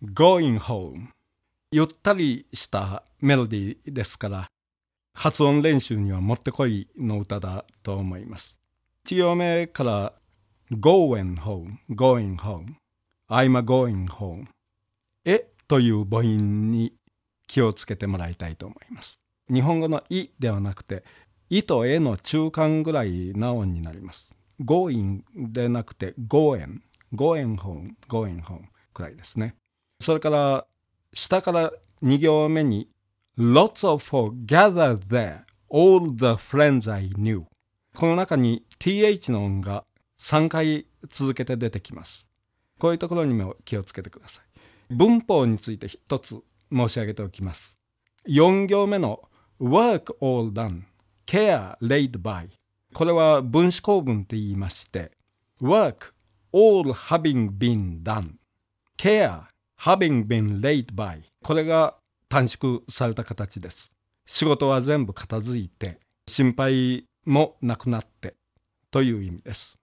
going home。ゆったりしたメロディーですから、発音練習にはもってこいの歌だと思います。1行目から going home、going home、I'm a going home。という母音に気をつけてもらいたいと思います。日本語のいではなくて、いとえの中間ぐらいな音になります。going でなくて going home くらいですね。それから下から2行目に Lots of folk gathered there, all the friends I knew。 この中に th の音が3回続けて出てきます。こういうところにも気をつけてください。文法について一つ申し上げておきます。4行目の work all done, care laid by。 これは分子構文と言いまして、 work all having been done, care having been laid by、 これが短縮された形です。仕事は全部片付いて、心配もなくなってという意味です。